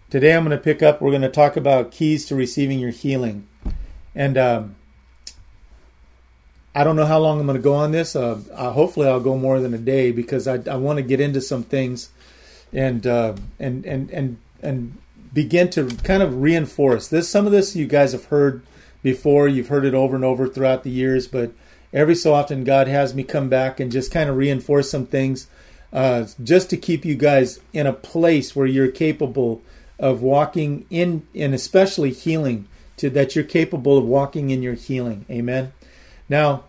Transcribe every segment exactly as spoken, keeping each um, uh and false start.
Today I'm going to pick up, we're going to talk about keys to receiving your healing. And um, I don't know how long I'm going to go on this. Uh, uh, hopefully I'll go more than a day because I, I want to get into some things and uh, and and and and begin to kind of reinforce this. Some of this you guys have heard before. You've heard it over and over throughout the years, but every so often God has me come back and just kind of reinforce some things uh, just to keep you guys in a place where you're capable of walking in, and especially healing, to that you're capable of walking in your healing. Amen. Now,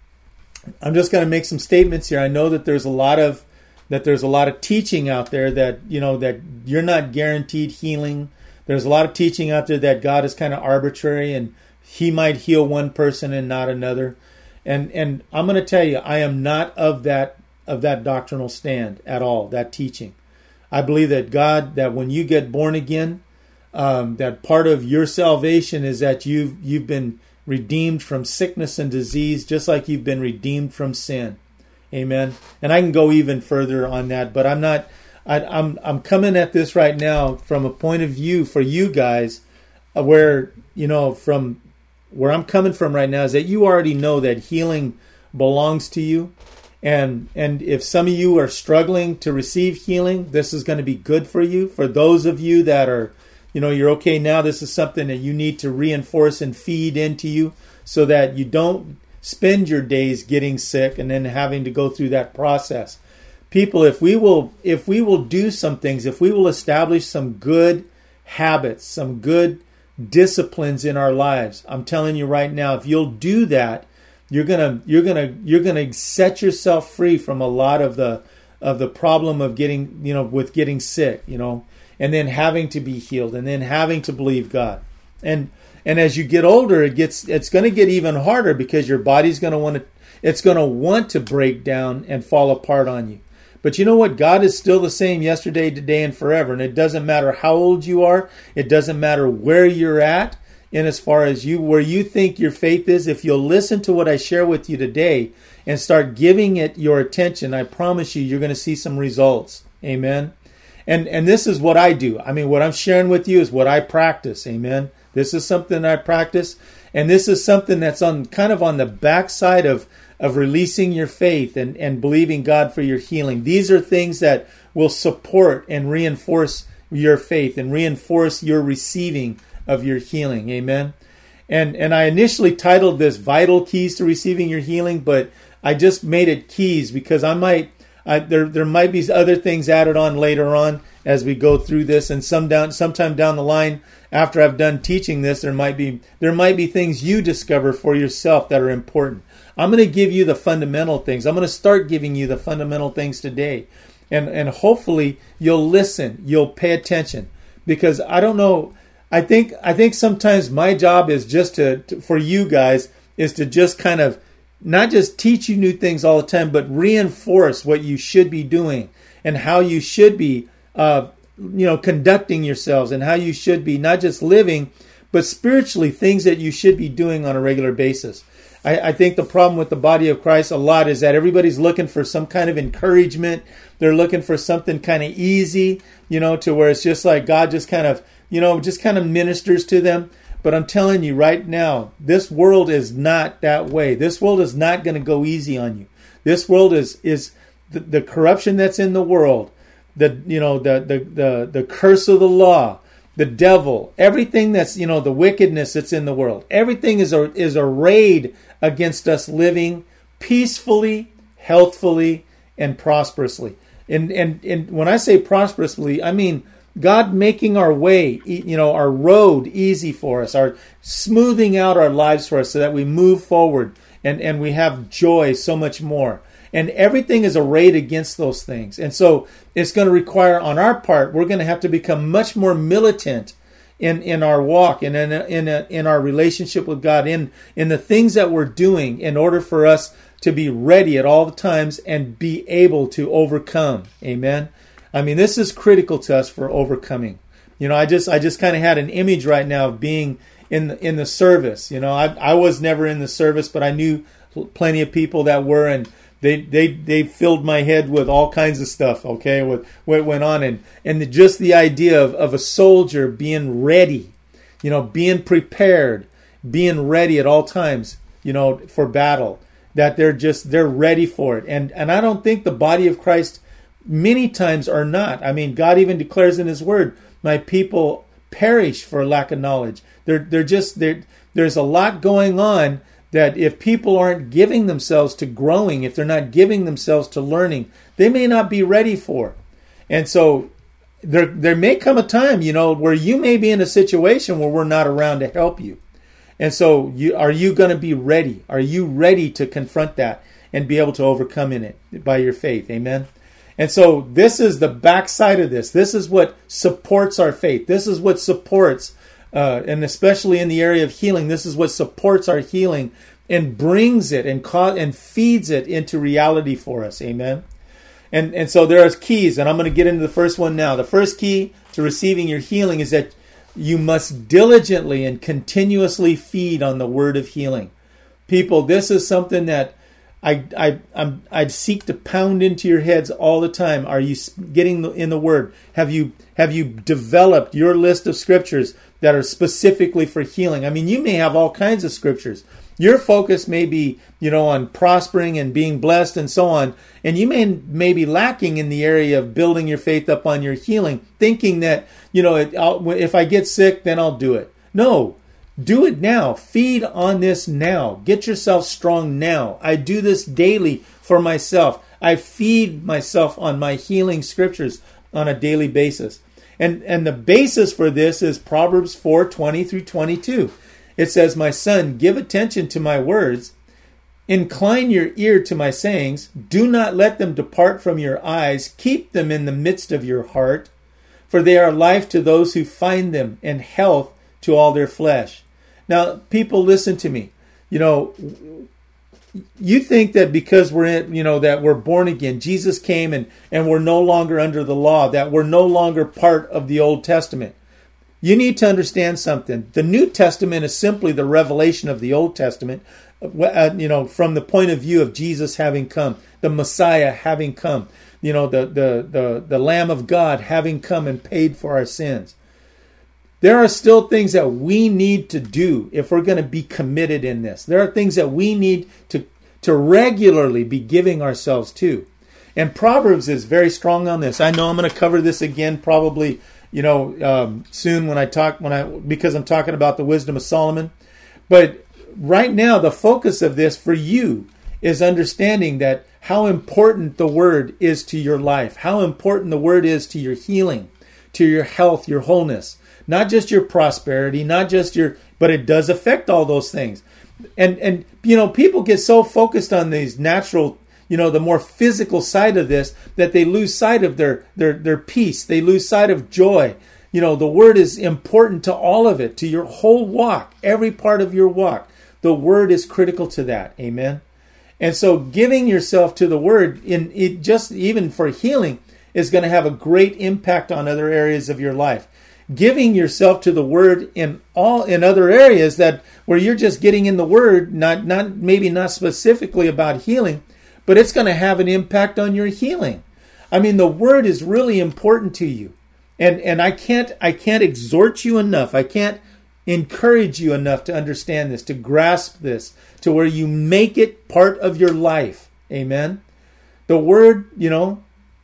I'm just going to make some statements here. I know that there's a lot of that there's a lot of teaching out there that, you know, that you're not guaranteed healing. There's a lot of teaching out there that God is kind of arbitrary and He might heal one person and not another. And and I'm going to tell you, I am not of that of that doctrinal stand at all, that teaching. I believe that God, that when you get born again, um, that part of your salvation is that you've you've been redeemed from sickness and disease, just like you've been redeemed from sin. Amen. And I can go even further on that, but I'm not. I, I'm I'm coming at this right now from a point of view for you guys, uh, where you know from where I'm coming from right now is that you already know that healing belongs to you, and and if some of you are struggling to receive healing, this is going to be good for you. For those of you that are, you know, you're okay now, this is something that you need to reinforce and feed into you so that you don't spend your days getting sick and then having to go through that process. People, if we will if we will do some things, if we will establish some good habits, some good disciplines in our lives, I'm telling you right now, if you'll do that, you're gonna you're gonna you're gonna set yourself free from a lot of the of the problem of getting, you know, with getting sick, you know, and then having to be healed and then having to believe God. And and as you get older, it gets it's going to get even harder because your body's going to want to it's going to want to break down and fall apart on you. But you know what? God is still the same yesterday, today, and forever. And it doesn't matter how old you are. It doesn't matter where you're at. And as far as you, where you think your faith is, if you'll listen to what I share with you today and start giving it your attention, I promise you, you're going to see some results. Amen. And and this is what I do. I mean, what I'm sharing with you is what I practice. Amen. This is something I practice. And this is something that's on kind of on the backside of of releasing your faith and, and believing God for your healing. These are things that will support and reinforce your faith and reinforce your receiving of your healing. Amen. And and I initially titled this Vital Keys to Receiving Your Healing, but I just made it keys because I might I, there there might be other things added on later on as we go through this, and some down sometime down the line after I've done teaching this, there might be there might be things you discover for yourself that are important. I'm going to give you the fundamental things. I'm going to start giving you the fundamental things today, and and hopefully you'll listen, you'll pay attention, because I don't know. I think I think sometimes my job is just to, to for you guys is to just kind of not just teach you new things all the time, but reinforce what you should be doing and how you should be, uh, you know, conducting yourselves and how you should be not just living, but spiritually things that you should be doing on a regular basis. I, I think the problem with the body of Christ a lot is that everybody's looking for some kind of encouragement. They're looking for something kind of easy, you know, to where it's just like God just kind of, you know, just kind of ministers to them. But I'm telling you right now, this world is not that way. This world is not going to go easy on you. This world is is the, the corruption that's in the world, the you know the, the the the curse of the law, the devil, everything that's, you know, the wickedness that's in the world. Everything is a, is arrayed against us living peacefully, healthfully, and prosperously. And and and when I say prosperously, I mean God making our way, you know, our road easy for us, our smoothing out our lives for us so that we move forward and, and we have joy so much more. And everything is arrayed against those things. And so it's going to require on our part, we're going to have to become much more militant in, in our walk and in, in, in our relationship with God, in, in the things that we're doing in order for us to be ready at all the times and be able to overcome. Amen. I mean, this is critical to us for overcoming. You know, I just I just kind of had an image right now of being in the, in the service. You know, I I was never in the service, but I knew plenty of people that were, and They they they filled my head with all kinds of stuff. Okay, what what went on, and and the, just the idea of of a soldier being ready, you know, being prepared, being ready at all times, you know, for battle. That they're just they're ready for it, and and I don't think the body of Christ many times are not. I mean, God even declares in His Word, "My people perish for lack of knowledge." They're they're just there. There's a lot going on. That if people aren't giving themselves to growing, if they're not giving themselves to learning, they may not be ready for. And so there there may come a time, you know, where you may be in a situation where we're not around to help you. And so you, are you going to be ready? Are you ready to confront that and be able to overcome in it by your faith? Amen. And so this is the backside of this. This is what supports our faith. This is what supports Uh, and especially in the area of healing, this is what supports our healing and brings it and ca- and feeds it into reality for us. Amen. And and so there are keys, and I'm going to get into the first one now. The first key to receiving your healing is that you must diligently and continuously feed on the word of healing. People, this is something that I I I'm, I'd seek to pound into your heads all the time. Are you getting in the word? Have you have you developed your list of scriptures that are specifically for healing? I mean, you may have all kinds of scriptures. Your focus may be, you know, on prospering and being blessed and so on. And you may, may be lacking in the area of building your faith up on your healing, thinking that, you know, it, I'll, if I get sick, then I'll do it. No, do it now. Feed on this now. Get yourself strong now. I do this daily for myself. I feed myself on my healing scriptures on a daily basis. And and the basis for this is Proverbs four twenty through twenty-two. It says, "My son, give attention to my words. Incline your ear to my sayings. Do not let them depart from your eyes. Keep them in the midst of your heart. For they are life to those who find them, and health to all their flesh." Now, people, listen to me. You know, you think that because we're in, you know, that we're born again, Jesus came and, and we're no longer under the law, that we're no longer part of the Old Testament. You need to understand something. The New Testament is simply the revelation of the Old Testament, uh, you know, from the point of view of Jesus having come, the Messiah having come, you know, the, the, the, the Lamb of God having come and paid for our sins. There are still things that we need to do if we're going to be committed in this. There are things that we need to, to regularly be giving ourselves to. And Proverbs is very strong on this. I know I'm going to cover this again probably, you know, um, soon when I talk, when I, because I'm talking about the wisdom of Solomon. But right now, the focus of this for you is understanding that how important the word is to your life, how important the word is to your healing, to your health, your wholeness. Not just your prosperity, not just your, but it does affect all those things. And, and you know, people get so focused on these natural, you know, the more physical side of this, that they lose sight of their, their, their peace. They lose sight of joy. You know, the word is important to all of it, to your whole walk, every part of your walk. The word is critical to that. Amen. And so giving yourself to the word, in it just even for healing, is going to have a great impact on other areas of your life. Giving yourself to the word in all in other areas that where you're just getting in the word, not not maybe not specifically about healing, but it's going to have an impact on your healing. I mean, the word is really important to you. And and I can't I can't exhort you enough. I can't encourage you enough to understand this, to grasp this, to where you make it part of your life. Amen. The word, you know,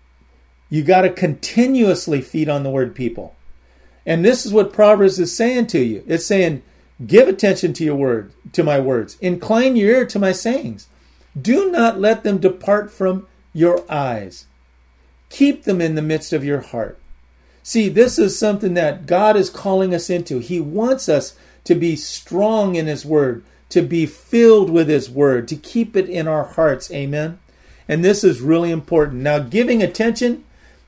you got to continuously feed on the word, people. And this is what Proverbs is saying to you. It's saying, give attention to your word, to my words. Incline your ear to my sayings. Do not let them depart from your eyes. Keep them in the midst of your heart. See, this is something that God is calling us into. He wants us to be strong in his word, to be filled with his word, to keep it in our hearts. Amen. And this is really important. Now, giving attention,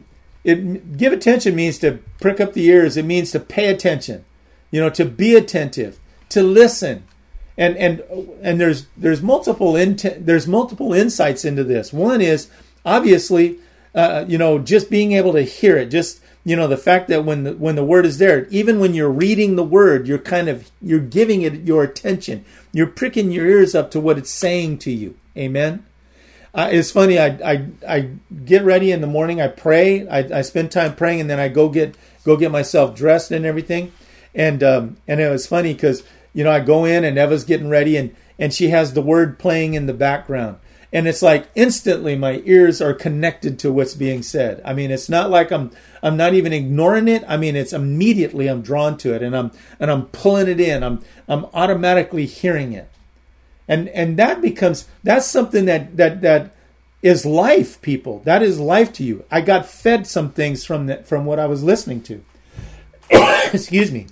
It, give attention means to prick up the ears. It means to pay attention, you know, to be attentive, to listen, and and and there's there's multiple in, there's multiple insights into this. One is obviously, uh, you know, just being able to hear it. Just you know, the fact that when the, when the word is there, even when you're reading the word, you're kind of you're giving it your attention. You're pricking your ears up to what it's saying to you. Amen. I, it's funny. I, I I get ready in the morning. I pray. I, I spend time praying, and then I go get go get myself dressed and everything. And um, and it was funny because you know I go in and Eva's getting ready, and and she has the word playing in the background. And it's like instantly my ears are connected to what's being said. I mean, it's not like I'm I'm not even ignoring it. I mean, it's immediately I'm drawn to it, and I'm and I'm pulling it in. I'm I'm automatically hearing it, and and that becomes that's something that that that is life, people. That is life to you. I got fed some things from that from what I was listening to. Excuse me.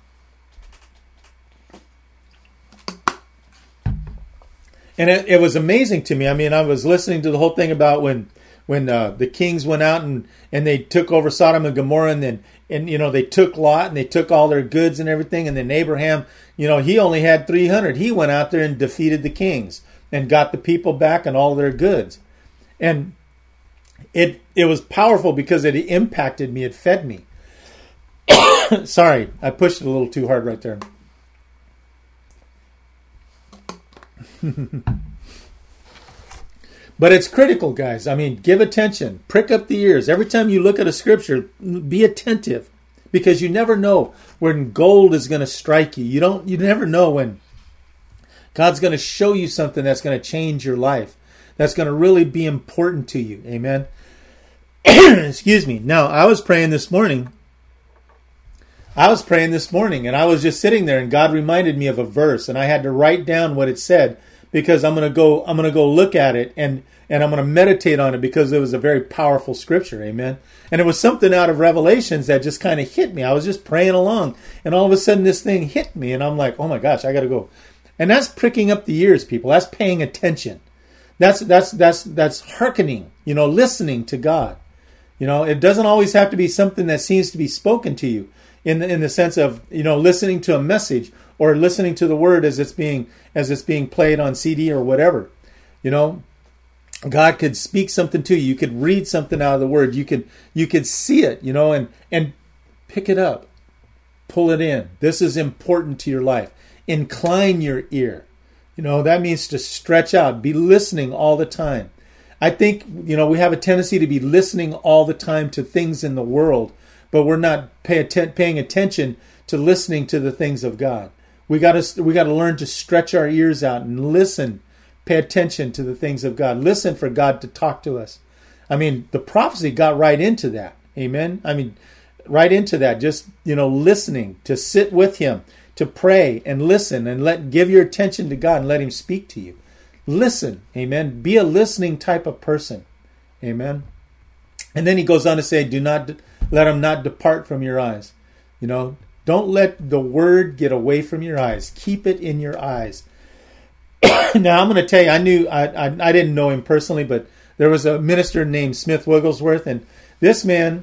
And it, it was amazing to me. I mean, I was listening to the whole thing about when when uh, the kings went out and, and they took over Sodom and Gomorrah, and then and you know they took Lot and they took all their goods and everything, and then Abraham, you know, he only had three hundred. He went out there and defeated the kings and got the people back and all their goods, and it it was powerful because it impacted me. It fed me. Sorry, I pushed it a little too hard right there. But it's critical, guys. I mean, give attention. Prick up the ears. Every time you look at a scripture, be attentive, because you never know when gold is going to strike you. You don't. You never know when God's going to show you something that's going to change your life, that's going to really be important to you. Amen. Excuse me. Now, I was praying this morning. I was praying this morning, and I was just sitting there, and God reminded me of a verse, and I had to write down what it said, because I'm going to go I'm going to go look at it, and and I'm going to meditate on it, because it was a very powerful scripture. Amen. And it was something out of Revelations that just kind of hit me. I was just praying along, and all of a sudden this thing hit me, and I'm like, oh my gosh, I got to go. And that's pricking up the ears, people. That's paying attention. That's that's that's that's hearkening, you know, listening to God. You know, it doesn't always have to be something that seems to be spoken to you, in the, in the sense of, you know, listening to a message or listening to the word as it's being as it's being played on C D or whatever. You know, God could speak something to you. You could read something out of the word. You could you could see it, you know, and and pick it up, pull it in. This is important to your life. Incline your ear. You know, that means to stretch out, be listening all the time. I think, you know, we have a tendency to be listening all the time to things in the world, but we're not pay atten- paying attention to listening to the things of God. We got to we got to learn to stretch our ears out and listen, pay attention to the things of God. Listen for God to talk to us. I mean, the prophecy got right into that. Amen. I mean, right into that. Just, you know, listening, to sit with Him, to pray and listen, and let give your attention to God and let Him speak to you. Listen. Amen. Be a listening type of person. Amen. And then he goes on to say, do not let them not depart from your eyes. You know, don't let the word get away from your eyes. Keep it in your eyes. Now, I'm going to tell you, I knew, I, I I didn't know him personally, but there was a minister named Smith Wigglesworth, and this man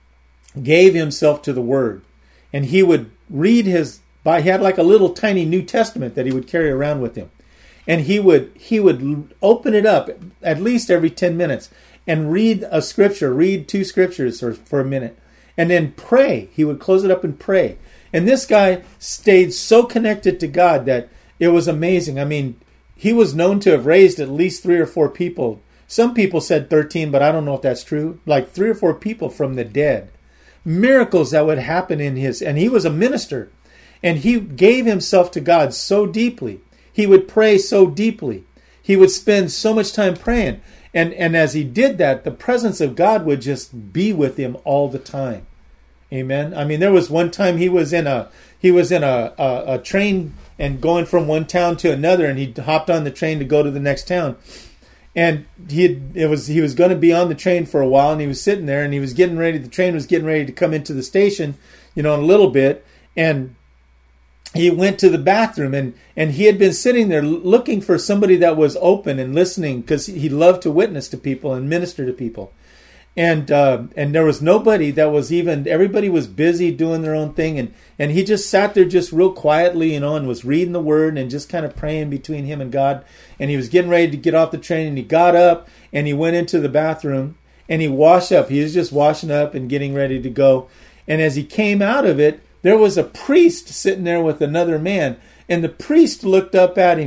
gave himself to the word. And he would read his, he had like a little tiny New Testament that he would carry around with him. And he would he would open it up at least every ten minutes and read a scripture, read two scriptures for, for a minute, and then pray. He would close it up and pray. And this guy stayed so connected to God that it was amazing. I mean, he was known to have raised at least three or four people. Some people said thirteen, but I don't know if that's true. Like three or four people from the dead. Miracles that would happen in his, and he was a minister. And he gave himself to God so deeply. He would pray so deeply. He would spend so much time praying. And and as he did that, the presence of God would just be with him all the time. Amen. I mean, there was one time he was in a he was in a, a, a train and going from one town to another, and he hopped on the train to go to the next town. And he had, it was he was going to be on the train for a while, and he was sitting there, and he was getting ready. The train was getting ready to come into the station, you know, in a little bit, and he went to the bathroom, and, and he had been sitting there looking for somebody that was open and listening, because he loved to witness to people and minister to people. And uh, and there was nobody that was even, everybody was busy doing their own thing. And, and he just sat there just real quietly, you know, and was reading the word and just kind of praying between him and God. And he was getting ready to get off the train, and he got up and he went into the bathroom and he washed up. He was just washing up and getting ready to go. And as he came out of it, there was a priest sitting there with another man, and the priest looked up at him,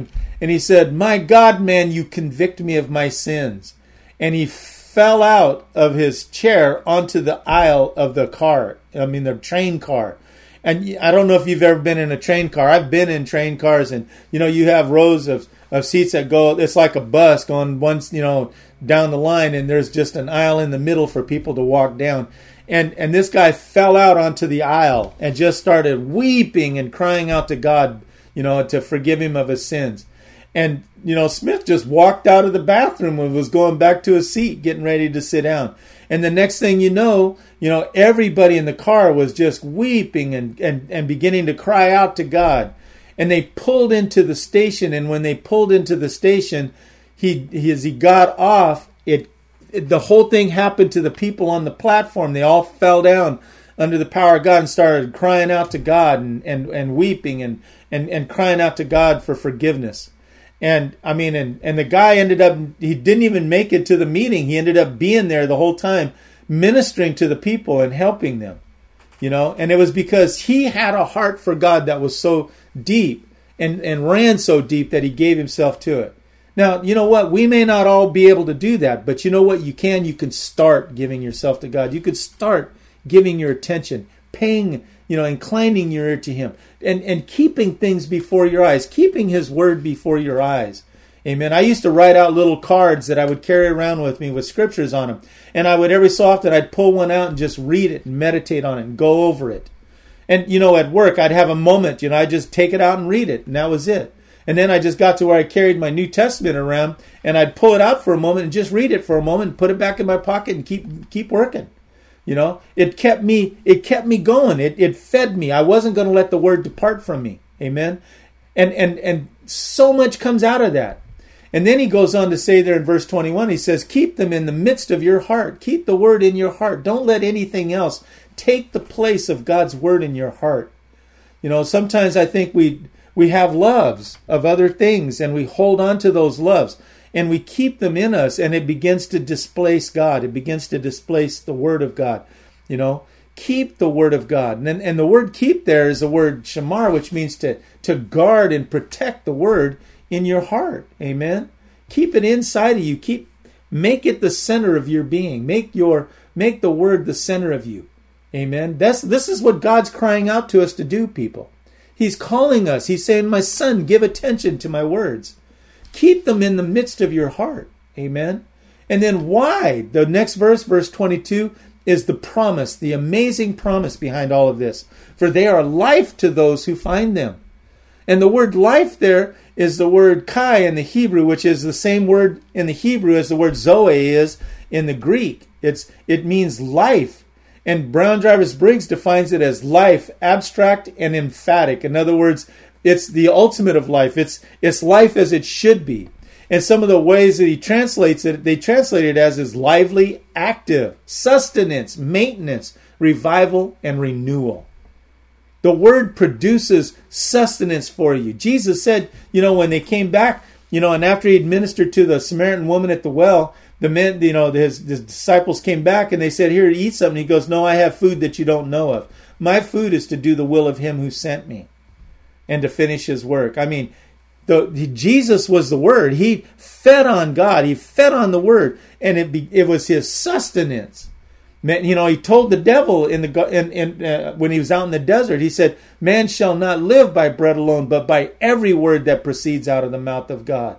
And he said, "My God, man, you convict me of my sins." And he fell out of his chair onto the aisle of the car. I mean, the train car. And I don't know if you've ever been in a train car. I've been in train cars, and, you know, you have rows of, of seats that go, it's like a bus going once, you know, down the line, and there's just an aisle in the middle for people to walk down. And and this guy fell out onto the aisle and just started weeping and crying out to God, you know, to forgive him of his sins. And, you know, Smith just walked out of the bathroom and was going back to his seat, getting ready to sit down. And the next thing you know, you know, everybody in the car was just weeping and, and, and beginning to cry out to God. And they pulled into the station. And when they pulled into the station, he, he as he got off, it, it the whole thing happened to the people on the platform. They all fell down under the power of God and started crying out to God and, and, and weeping and, and, and crying out to God for forgiveness. And I mean, and, and the guy ended up, he didn't even make it to the meeting. He ended up being there the whole time, ministering to the people and helping them, you know. And it was because he had a heart for God that was so deep and, and ran so deep that he gave himself to it. Now, you know what? We may not all be able to do that, but you know what? You can. You can start giving yourself to God. You could start giving your attention, paying, you know, inclining your ear to him, and, and keeping things before your eyes, keeping his word before your eyes. Amen. I used to write out little cards that I would carry around with me with scriptures on them. And I would, every so often, I'd pull one out and just read it and meditate on it and go over it. And, you know, at work, I'd have a moment, you know, I'd just take it out and read it. And that was it. And then I just got to where I carried my New Testament around, and I'd pull it out for a moment and just read it for a moment and put it back in my pocket and keep keep working. You know, it kept me, it kept me going. It it fed me. I wasn't going to let the word depart from me. Amen. And and and so much comes out of that. And then he goes on to say there in verse twenty-one, he says, keep them in the midst of your heart. Keep the word in your heart. Don't let anything else take the place of God's word in your heart. You know, sometimes I think we we have loves of other things, and we hold on to those loves. And we keep them in us, and it begins to displace God. It begins to displace the Word of God. You know, keep the Word of God. And, and the word keep there is the word shamar, which means to, to guard and protect the Word in your heart. Amen? Keep it inside of you. Keep, make it the center of your being. Make your make the Word the center of you. Amen? That's, this is what God's crying out to us to do, people. He's calling us. He's saying, my son, give attention to my words. Keep them in the midst of your heart. Amen. And then why? The next verse, verse twenty-two, is the promise, the amazing promise behind all of this. For they are life to those who find them. And the word life there is the word kai in the Hebrew, which is the same word in the Hebrew as the word zoe is in the Greek. It's it means life. And Brown Drivers Briggs defines it as life, abstract and emphatic. In other words, it's the ultimate of life. It's it's life as it should be. And some of the ways that he translates it, they translate it as is lively, active, sustenance, maintenance, revival, and renewal. The word produces sustenance for you. Jesus said, you know, when they came back, you know, and after he had ministered to the Samaritan woman at the well, the men, you know, his, his disciples came back and they said, here, eat something. He goes, no, I have food that you don't know of. My food is to do the will of him who sent me and to finish his work. I mean, the, the Jesus was the Word. He fed on God. He fed on the Word, and it be, it was his sustenance. Man, you know, he told the devil in the in, in uh, when he was out in the desert, he said, "Man shall not live by bread alone, but by every word that proceeds out of the mouth of God."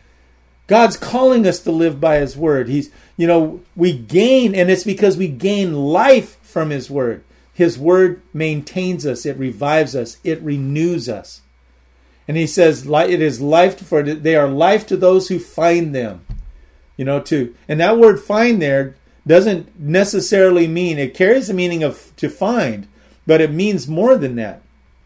God's calling us to live by his word. He's, you know, we gain, and it's because we gain life from his word. His word maintains us. It revives us. It renews us. And he says, it is life for, they are life to those who find them. You know, to, and that word find there doesn't necessarily mean, it carries the meaning of to find, but it means more than that.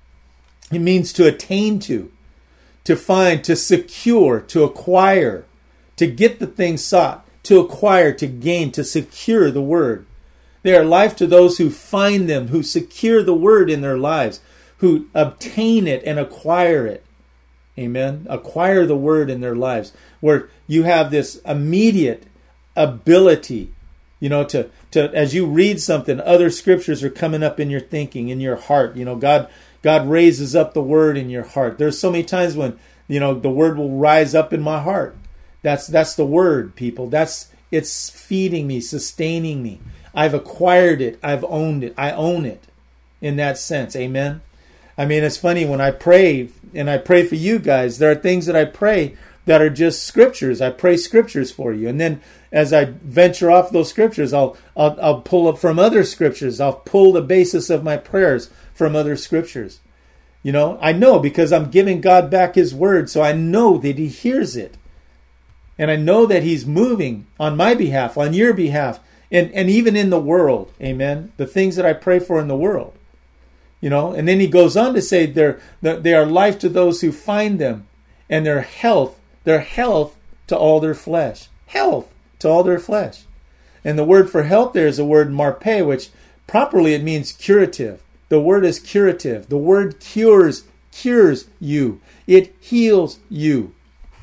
It means to attain to, to find, to secure, to acquire, to get the thing sought, to acquire, to gain, to secure the word. They are life to those who find them, who secure the word in their lives, who obtain it and acquire it. Amen. Acquire the word in their lives, where you have this immediate ability, you know, to, to as you read something, other scriptures are coming up in your thinking, in your heart. You know, God God raises up the word in your heart. There's so many times when You know, the word will rise up in my heart. That's that's the word, people. That's it's feeding me, sustaining me. I've acquired it. I've owned it. I own it in that sense. Amen. I mean, it's funny when I pray, and I pray for you guys, there are things that I pray that are just scriptures. I pray scriptures for you. And then as I venture off those scriptures, I'll, I'll, I'll pull up from other scriptures. I'll pull the basis of my prayers from other scriptures. You know, I know because I'm giving God back his word. So I know that he hears it. And I know that he's moving on my behalf, on your behalf, and, and even in the world. Amen. The things that I pray for in the world. You know, and then he goes on to say they're, they are life to those who find them, and their health, their health to all their flesh. Health to all their flesh. And the word for health there is the word marpe, which properly it means curative. The word is curative. The word cures, cures you. It heals you.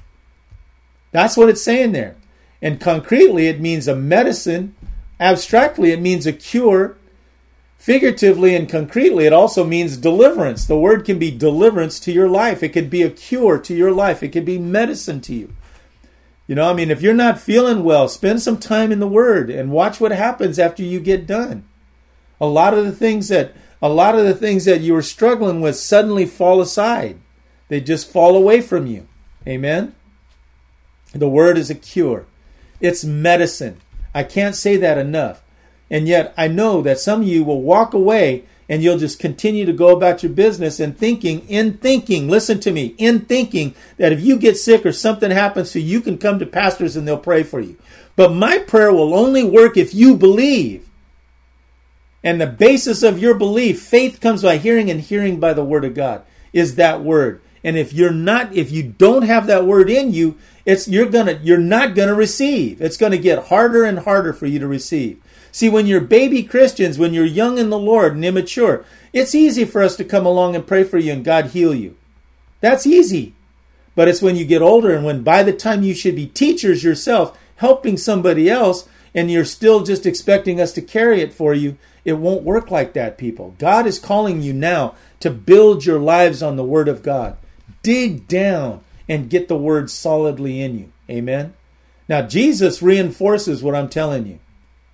That's what it's saying there. And concretely, it means a medicine. Abstractly, it means a cure. Figuratively and concretely, it also means deliverance. The word can be deliverance to your life. It could be a cure to your life. It could be medicine to you. You know, I mean, if you're not feeling well, spend some time in the Word and watch what happens after you get done. A lot of the things that a lot of the things that you were struggling with suddenly fall aside. They just fall away from you. Amen. The Word is a cure. It's medicine. I can't say that enough. And yet I know that some of you will walk away and you'll just continue to go about your business and thinking, in thinking, listen to me, in thinking that if you get sick or something happens to you, you can come to pastors and they'll pray for you. But my prayer will only work if you believe. And the basis of your belief, faith comes by hearing, and hearing by the word of God, is that word. And if you're not, if you don't have that word in you, it's you're gonna you're not gonna receive. It's gonna get harder and harder for you to receive. See, when you're baby Christians, when you're young in the Lord and immature, it's easy for us to come along and pray for you and God heal you. That's easy. But it's when you get older and when by the time you should be teachers yourself, helping somebody else, and you're still just expecting us to carry it for you, it won't work like that, people. God is calling you now to build your lives on the Word of God. Dig down and get the Word solidly in you. Amen? Now, Jesus reinforces what I'm telling you.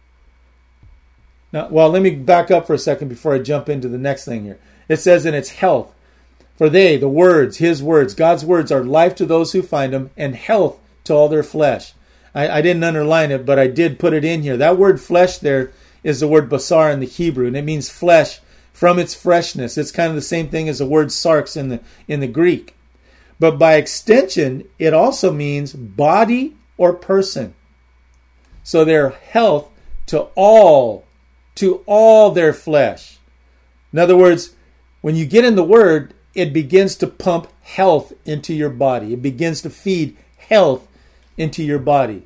Now, well, let me back up for a second before I jump into the next thing here. It says in its health, for they, the words, his words, God's words are life to those who find them and health to all their flesh. I, I didn't underline it, but I did put it in here. That word flesh there is the word basar in the Hebrew, and it means flesh from its freshness. It's kind of the same thing as the word sarx in the in the Greek. But by extension, it also means body or person. So their health to all to all their flesh. In other words, when you get in the Word, it begins to pump health into your body. It begins to feed health into your body.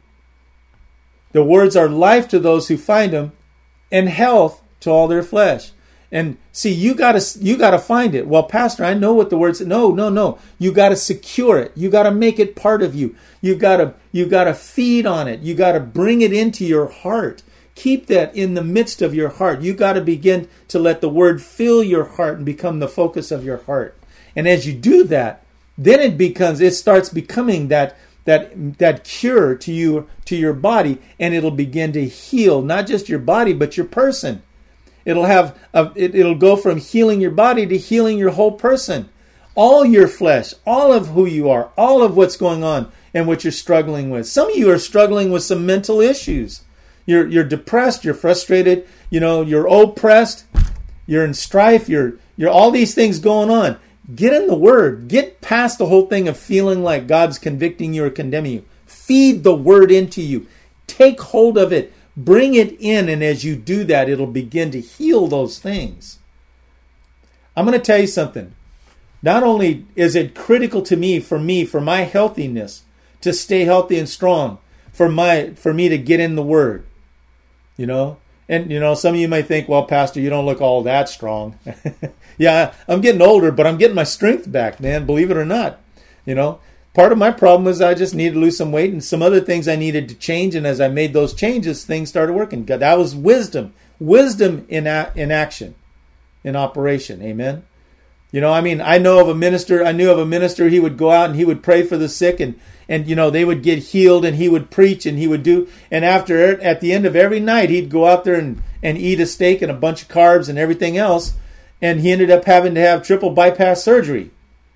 The words are life to those who find them and health to all their flesh. And see, you gotta you gotta find it. Well, Pastor, I know what the words. No, no, no. You gotta secure it. You gotta make it part of you. You gotta you gotta feed on it. You gotta bring it into your heart. Keep that in the midst of your heart. You got to begin to let the Word fill your heart and become the focus of your heart. And as you do that, then it becomes, it starts becoming that that that cure to you, to your body, and it'll begin to heal not just your body but your person. It'll have a, it, it'll go from healing your body to healing your whole person, all your flesh, all of who you are, all of what's going on and what you're struggling with. Some of you are struggling with some mental issues. You're you're depressed, you're frustrated, you know, you're oppressed, you're in strife, you're you're all these things going on. Get in the Word. Get past the whole thing of feeling like God's convicting you or condemning you. Feed the Word into you. Take hold of it. Bring it in, and as you do that, it'll begin to heal those things. I'm going to tell you something. Not only is it critical to me, for me, for my healthiness, to stay healthy and strong, for my for me to get in the Word. You know, and you know, some of you might think, well, Pastor, you don't look all that strong. Yeah, I'm getting older, but I'm getting my strength back, man. Believe it or not. You know, part of my problem was I just needed to lose some weight and some other things I needed to change. And as I made those changes, things started working. God, that was wisdom, wisdom in a, in action, in operation. Amen. You know, I mean, I know of a minister, I knew of a minister, he would go out and he would pray for the sick, and, and you know, they would get healed, and he would preach, and he would do, and after, at the end of every night, he'd go out there and, and eat a steak and a bunch of carbs and everything else, and he ended up having to have triple bypass surgery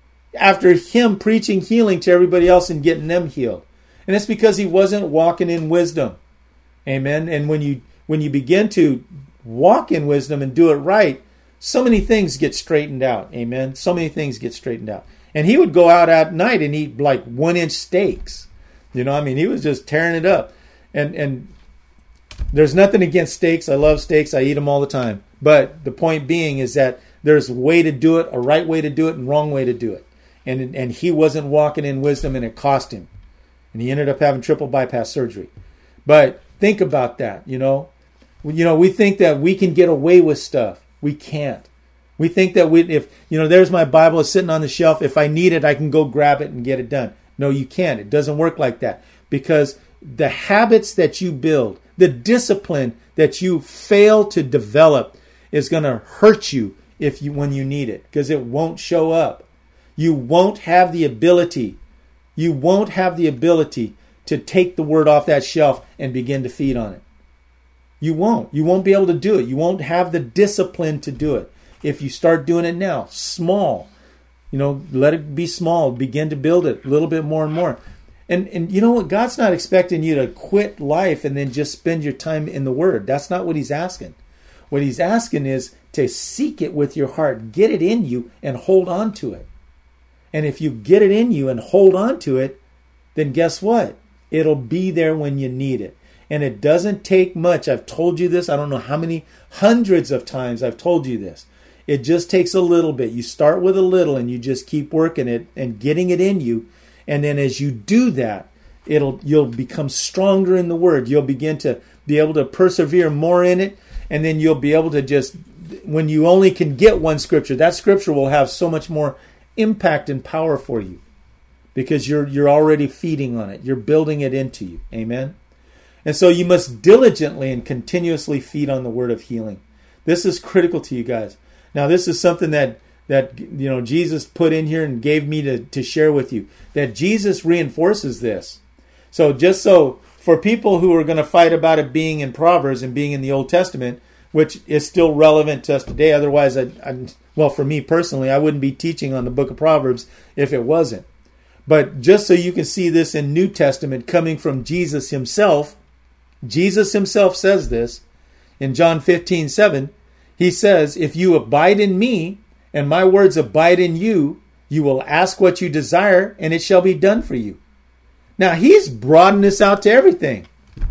after him preaching healing to everybody else and getting them healed. And it's because he wasn't walking in wisdom. Amen. And when you when you begin to walk in wisdom and do it right, so many things get straightened out. Amen. So many things get straightened out. And he would go out at night and eat like one inch steaks. You know, I mean, he was just tearing it up. And and there's nothing against steaks. I love steaks. I eat them all the time. But the point being is that there's a way to do it, a right way to do it, and wrong way to do it. And and he wasn't walking in wisdom, and it cost him. And he ended up having triple bypass surgery. But think about that, you know. You know, we think that we can get away with stuff. We can't. We think that we, if, you know, there's my Bible, it's sitting on the shelf. If I need it, I can go grab it and get it done. No, you can't. It doesn't work like that. Because the habits that you build, the discipline that you fail to develop is going to hurt you if you when you need it, because it won't show up. You won't have the ability. You won't have the ability to take the word off that shelf and begin to feed on it. You won't. You won't be able to do it. You won't have the discipline to do it. If you start doing it now, small, you know, let it be small. Begin to build it a little bit more and more. And and you know what? God's not expecting you to quit life and then just spend your time in the Word. That's not what He's asking. What He's asking is to seek it with your heart, get it in you, and hold on to it. And if you get it in you and hold on to it, then guess what? It'll be there when you need it. And it doesn't take much. I've told you this. I don't know how many hundreds of times I've told you this. It just takes a little bit. You start with a little and you just keep working it and getting it in you. And then as you do that, it'll you'll become stronger in the Word. You'll begin to be able to persevere more in it. And then you'll be able to just, when you only can get one scripture, that scripture will have so much more impact and power for you because you're you're already feeding on it. You're building it into you. Amen. And so you must diligently and continuously feed on the word of healing. This is critical to you guys. Now, this is something that, that you know Jesus put in here and gave me to, to share with you. That Jesus reinforces this. So just so for people who are going to fight about it being in Proverbs and being in the Old Testament, which is still relevant to us today. Otherwise, I, I, well, for me personally, I wouldn't be teaching on the book of Proverbs if it wasn't. But just so you can see this in New Testament coming from Jesus himself, Jesus himself says this in John fifteen seven. He says, if you abide in me and my words abide in you, you will ask what you desire and it shall be done for you. Now, he's broadened this out to everything.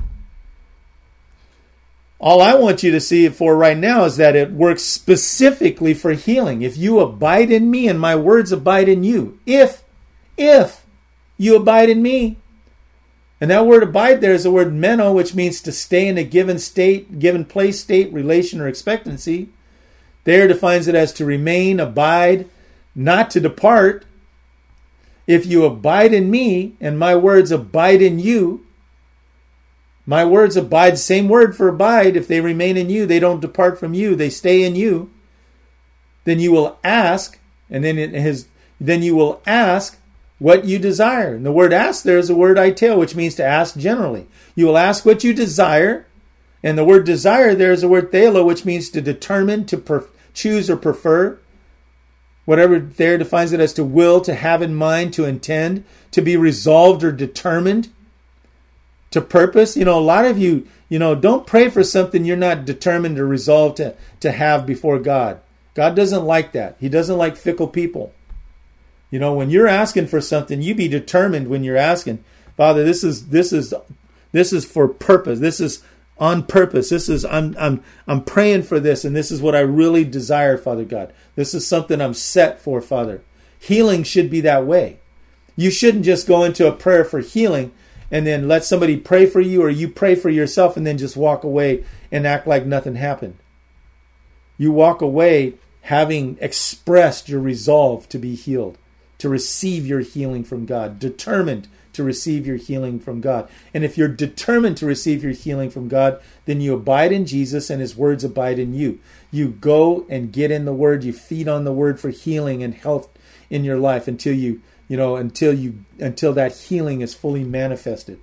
All I want you to see it for right now is that it works specifically for healing. If you abide in me and my words abide in you, if, if you abide in me. And that word abide there is the word meno, which means to stay in a given state, given place, state, relation, or expectancy. There defines it as to remain, abide, not to depart. If you abide in me and my words abide in you, my words abide, same word for abide. If they remain in you, they don't depart from you, they stay in you. Then you will ask, and then it has, then you will ask what you desire. And the word ask there is the word aiteo, which means to ask generally. You will ask what you desire. And the word desire there is the word theolo, which means to determine, to per- choose or prefer. Whatever there defines it as to will, to have in mind, to intend, to be resolved or determined, to purpose. You know, a lot of you, you know, don't pray for something you're not determined or resolved to, to have before God. God doesn't like that. He doesn't like fickle people. You know, when you're asking for something, you be determined when you're asking, Father, this is this is this is for purpose. This is on purpose. This is I'm I'm I'm praying for this, and this is what I really desire, Father God. This is something I'm set for, Father. Healing should be that way. You shouldn't just go into a prayer for healing and then let somebody pray for you, or you pray for yourself and then just walk away and act like nothing happened. You walk away having expressed your resolve to be healed, to receive your healing from God, determined to receive your healing from God. And if you're determined to receive your healing from God, then you abide in Jesus and his words abide in you. You go and get in the word. You feed on the word for healing and health in your life until you, you know, until you, until that healing is fully manifested.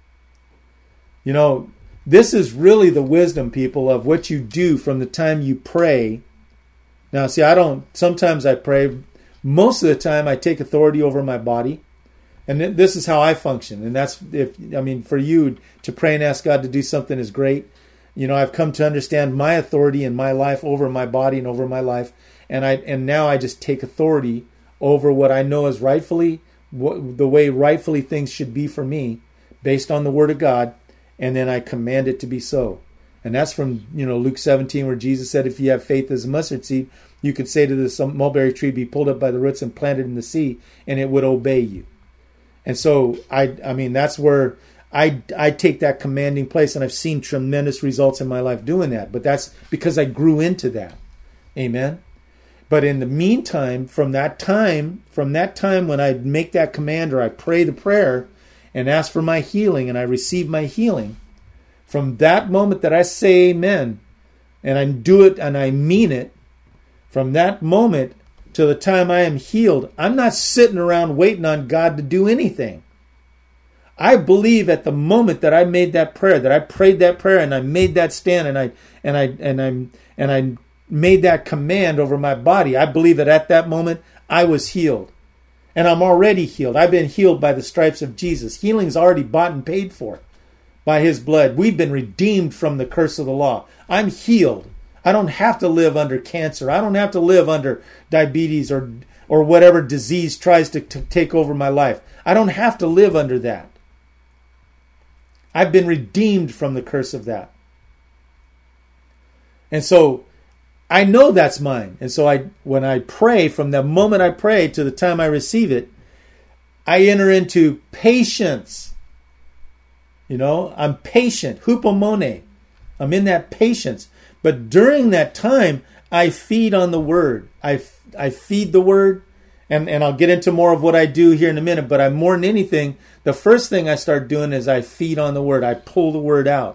You know, this is really the wisdom, people, of what you do from the time you pray. Now, see, I don't, sometimes I pray. Most of the time I take authority over my body. And this is how I function. And that's, if I mean, for you to pray and ask God to do something is great. You know, I've come to understand my authority in my life over my body and over my life. And I and now I just take authority over what I know is rightfully, what, the way rightfully things should be for me, based on the Word of God. And then I command it to be so. And that's from, you know, Luke seventeen, where Jesus said, if you have faith as a mustard seed, you could say to this mulberry tree, be pulled up by the roots and planted in the sea, and it would obey you. And so, I I mean, that's where I, I take that commanding place, and I've seen tremendous results in my life doing that. But that's because I grew into that. Amen? But in the meantime, from that time, from that time when I make that command or I pray the prayer and ask for my healing and I receive my healing, from that moment that I say amen and I do it and I mean it, from that moment to the time I am healed, I'm not sitting around waiting on God to do anything. I believe at the moment that I made that prayer, that I prayed that prayer and I made that stand and I and I and I and I made that command over my body, I believe that at that moment I was healed. And I'm already healed. I've been healed by the stripes of Jesus. Healing's already bought and paid for by his blood. We've been redeemed from the curse of the law. I'm healed. I don't have to live under cancer. I don't have to live under diabetes or or whatever disease tries to, to take over my life. I don't have to live under that. I've been redeemed from the curse of that. And so I know that's mine. And so I, when I pray, from the moment I pray to the time I receive it, I enter into patience. You know, I'm patient. Hupomone. I'm in that patience. But during that time, I feed on the word. I, I feed the word. And, and I'll get into more of what I do here in a minute. But I'm more than anything, the first thing I start doing is I feed on the word. I pull the word out.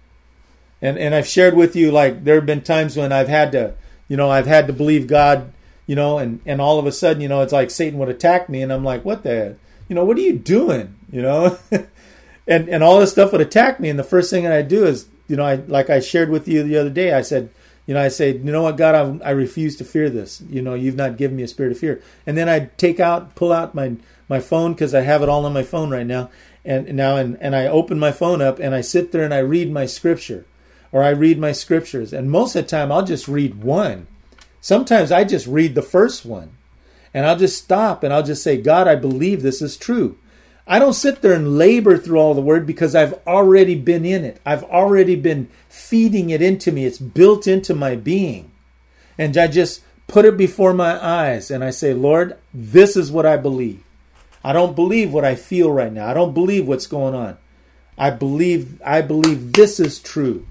And and I've shared with you, like, there have been times when I've had to, you know, I've had to believe God, you know, and, and all of a sudden, you know, it's like Satan would attack me. And I'm like, what the, you know, what are you doing? You know, and, and all this stuff would attack me. And the first thing that I do is, you know, I, like I shared with you the other day, I said, you know, I say, you know what, God, I, I refuse to fear this. You know, you've not given me a spirit of fear. And then I take out, pull out my, my phone, because I have it all on my phone right now. And now, and, and I open my phone up and I sit there and I read my scripture. Or I read my scriptures. And most of the time, I'll just read one. Sometimes I just read the first one. And I'll just stop and I'll just say, God, I believe this is true. I don't sit there and labor through all the word, because I've already been in it. I've already been feeding it into me. It's built into my being. And I just put it before my eyes. And I say, Lord, this is what I believe. I don't believe what I feel right now. I don't believe what's going on. I believe, I believe this is true.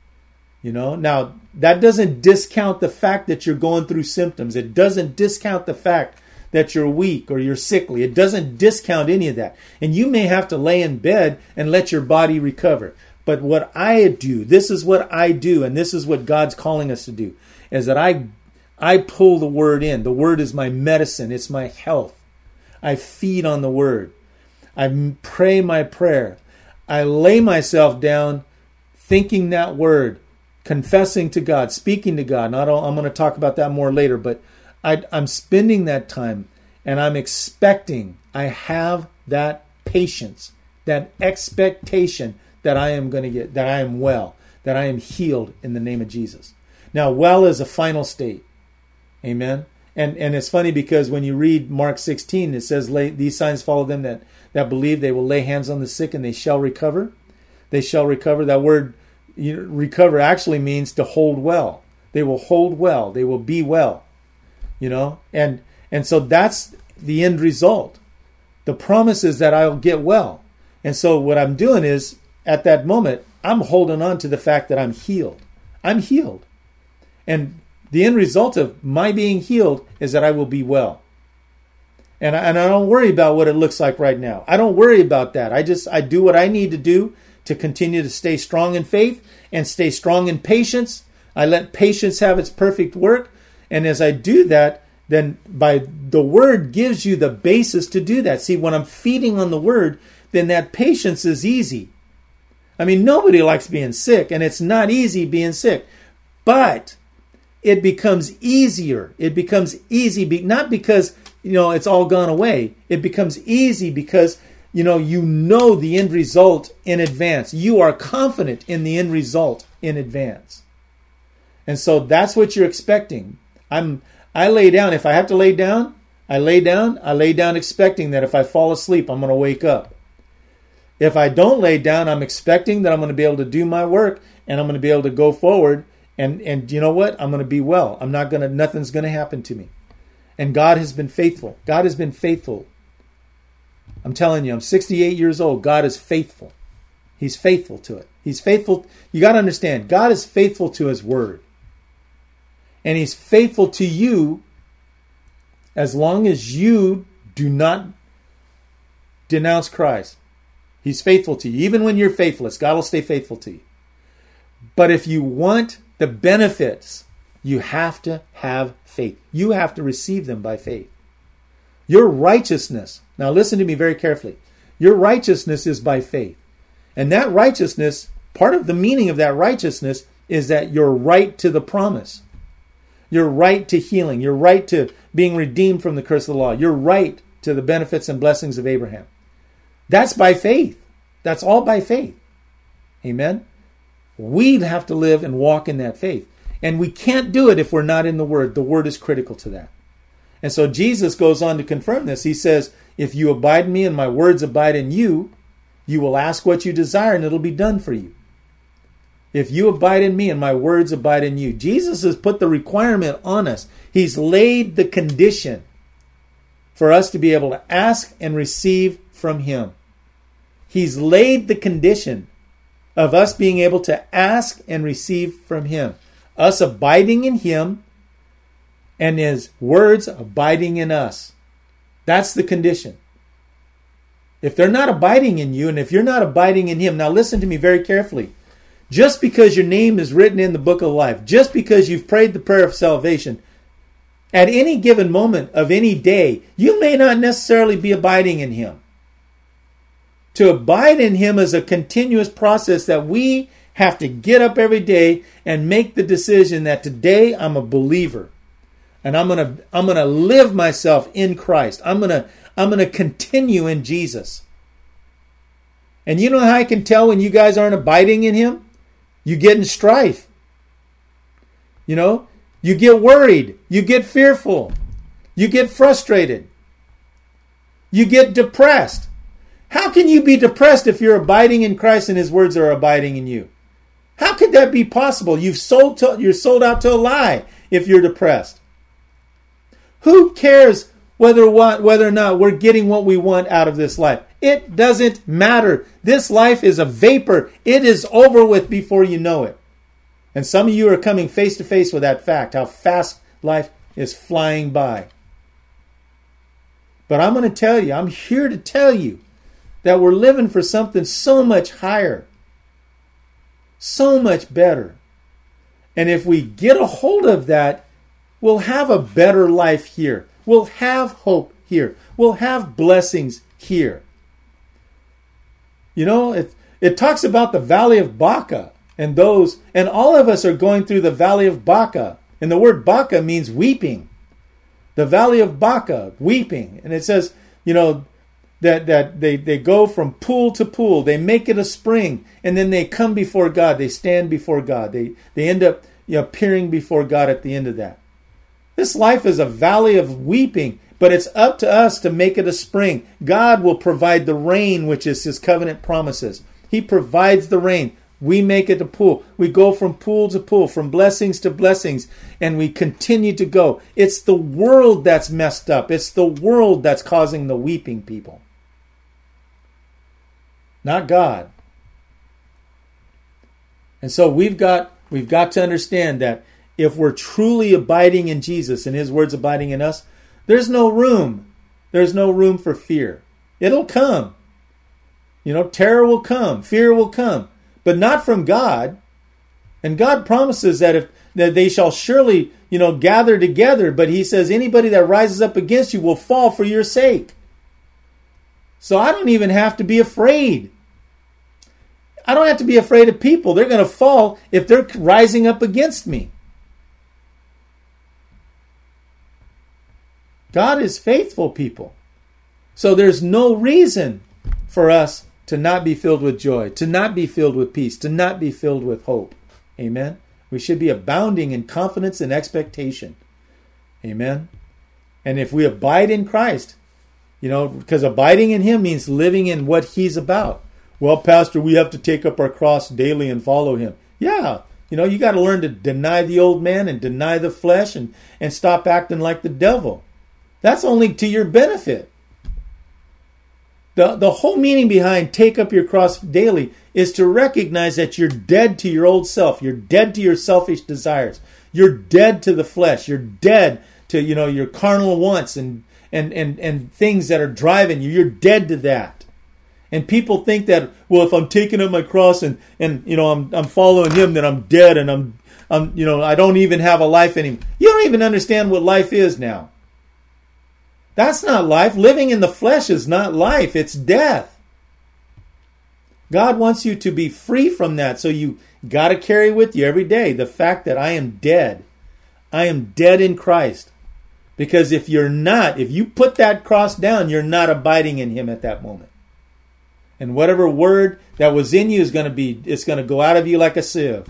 You know, now that doesn't discount the fact that you're going through symptoms. It doesn't discount the fact that you're weak or you're sickly. It doesn't discount any of that. And you may have to lay in bed and let your body recover. But what I do, this is what I do, and this is what God's calling us to do, is that I, I pull the word in. The word is my medicine. It's my health. I feed on the word. I pray my prayer. I lay myself down thinking that word, confessing to God, speaking to God. Not all, I'm going to talk about that more later, but I, I'm spending that time and I'm expecting, I have that patience, that expectation that I am going to get, that I am well, that I am healed in the name of Jesus. Now, well is a final state. Amen. And and it's funny because when you read Mark sixteen, it says, lay, these signs follow them that, that believe. They will lay hands on the sick and they shall recover. They shall recover. That word, you know, recover actually means to hold well. They will hold well. They will be well. You know, and and so that's the end result. The promise is that I'll get well. And so what I'm doing is, at that moment, I'm holding on to the fact that I'm healed. I'm healed. And the end result of my being healed is that I will be well. And I, and I don't worry about what it looks like right now. I don't worry about that. I just, I do what I need to do to continue to stay strong in faith and stay strong in patience. I let patience have its perfect work. And as I do that, then by the word gives you the basis to do that. See, when I'm feeding on the word, then that patience is easy. I mean, nobody likes being sick, and it's not easy being sick. But it becomes easier. It becomes easy, be, not because, you know, it's all gone away. It becomes easy because, you know, you know the end result in advance. You are confident in the end result in advance. And so that's what you're expecting. I'm, I lay down. If I have to lay down, I lay down. I lay down expecting that if I fall asleep, I'm going to wake up. If I don't lay down, I'm expecting that I'm going to be able to do my work and I'm going to be able to go forward. And, and you know what? I'm going to be well. I'm not going to, nothing's going to happen to me. And God has been faithful. God has been faithful. I'm telling you, I'm sixty-eight years old. God is faithful. He's faithful to it. He's faithful. You got to understand, God is faithful to his word. And he's faithful to you as long as you do not denounce Christ. He's faithful to you. Even when you're faithless, God will stay faithful to you. But if you want the benefits, you have to have faith. You have to receive them by faith. Your righteousness, now listen to me very carefully. Your righteousness is by faith. And that righteousness, part of the meaning of that righteousness is that you're right to the promise. You're right to healing. You're right to being redeemed from the curse of the law. You're right to the benefits and blessings of Abraham. That's by faith. That's all by faith. Amen? We have to live and walk in that faith. And we can't do it if we're not in the Word. The Word is critical to that. And so Jesus goes on to confirm this. He says, if you abide in me and my words abide in you, you will ask what you desire and it'll be done for you. If you abide in me and my words abide in you. Jesus has put the requirement on us. He's laid the condition for us to be able to ask and receive from him. He's laid the condition of us being able to ask and receive from him. Us abiding in him and his words abiding in us. That's the condition. If they're not abiding in you and if you're not abiding in him, now listen to me very carefully. Just because your name is written in the book of life, just because you've prayed the prayer of salvation, at any given moment of any day, you may not necessarily be abiding in him. To abide in him is a continuous process that we have to get up every day and make the decision that today I'm a believer. And I'm going to I'm going to live myself in Christ. I'm going to I'm going to continue in Jesus. And you know how I can tell when you guys aren't abiding in him? You get in strife. You know, you get worried. You get fearful. You get frustrated. You get depressed. How can you be depressed if you're abiding in Christ and his words are abiding in you? How could that be possible? You've sold to, you're sold out to a lie if you're depressed. Who cares whether what whether or not we're getting what we want out of this life? It doesn't matter. This life is a vapor. It is over with before you know it. And some of you are coming face to face with that fact, how fast life is flying by. But I'm going to tell you, I'm here to tell you that we're living for something so much higher, so much better. And if we get a hold of that, we'll have a better life here. We'll have hope here. We'll have blessings here. You know, it, it talks about the valley of Baca and those, and all of us are going through the valley of Baca. And the word Baca means weeping. The valley of Baca, weeping. And it says, you know, that, that they, they go from pool to pool. They make it a spring. And then they come before God. They stand before God. They, they end up, you know, appearing before God at the end of that. This life is a valley of weeping, but it's up to us to make it a spring. God will provide the rain, which is his covenant promises. He provides the rain. We make it a pool. We go from pool to pool, from blessings to blessings, and we continue to go. It's the world that's messed up. It's the world that's causing the weeping, people. Not God. And so we've got we've got to understand that if we're truly abiding in Jesus and his words abiding in us, there's no room there's no room for fear. It'll come. You know, terror will come, fear will come, but not from God. And God promises that if that they shall surely, you know, gather together, but he says anybody that rises up against you will fall for your sake. So I don't even have to be afraid. I don't have to be afraid of people. They're going to fall if they're rising up against me. God is faithful, people. So there's no reason for us to not be filled with joy, to not be filled with peace, to not be filled with hope. Amen. We should be abounding in confidence and expectation. Amen. And if we abide in Christ, you know, because abiding in him means living in what he's about. Well, Pastor, we have to take up our cross daily and follow him. Yeah. You know, you got to learn to deny the old man and deny the flesh and, and stop acting like the devil. That's only to your benefit. The, the whole meaning behind take up your cross daily is to recognize that you're dead to your old self. You're dead to your selfish desires. You're dead to the flesh. You're dead to, you know, your carnal wants and, and, and, and things that are driving you. You're dead to that. And people think that, well, if I'm taking up my cross and, and you know, I'm I'm following him, then I'm dead and I'm I'm you know, I don't even have a life anymore. You don't even understand what life is now. That's not life. Living in the flesh is not life. It's death. God wants you to be free from that. So you got to carry with you every day the fact that I am dead. I am dead in Christ. Because if you're not, if you put that cross down, you're not abiding in him at that moment. And whatever word that was in you is going to be, it's going to go out of you like a sieve.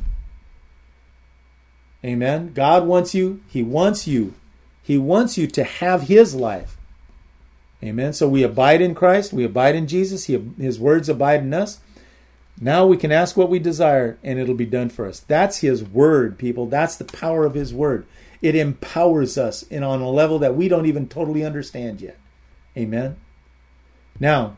Amen. God wants you. He wants you. He wants you to have his life. Amen. So we abide in Christ. We abide in Jesus. He, his words abide in us. Now we can ask what we desire and it'll be done for us. That's his word, people. That's the power of his word. It empowers us in on a level that we don't even totally understand yet. Amen. Now,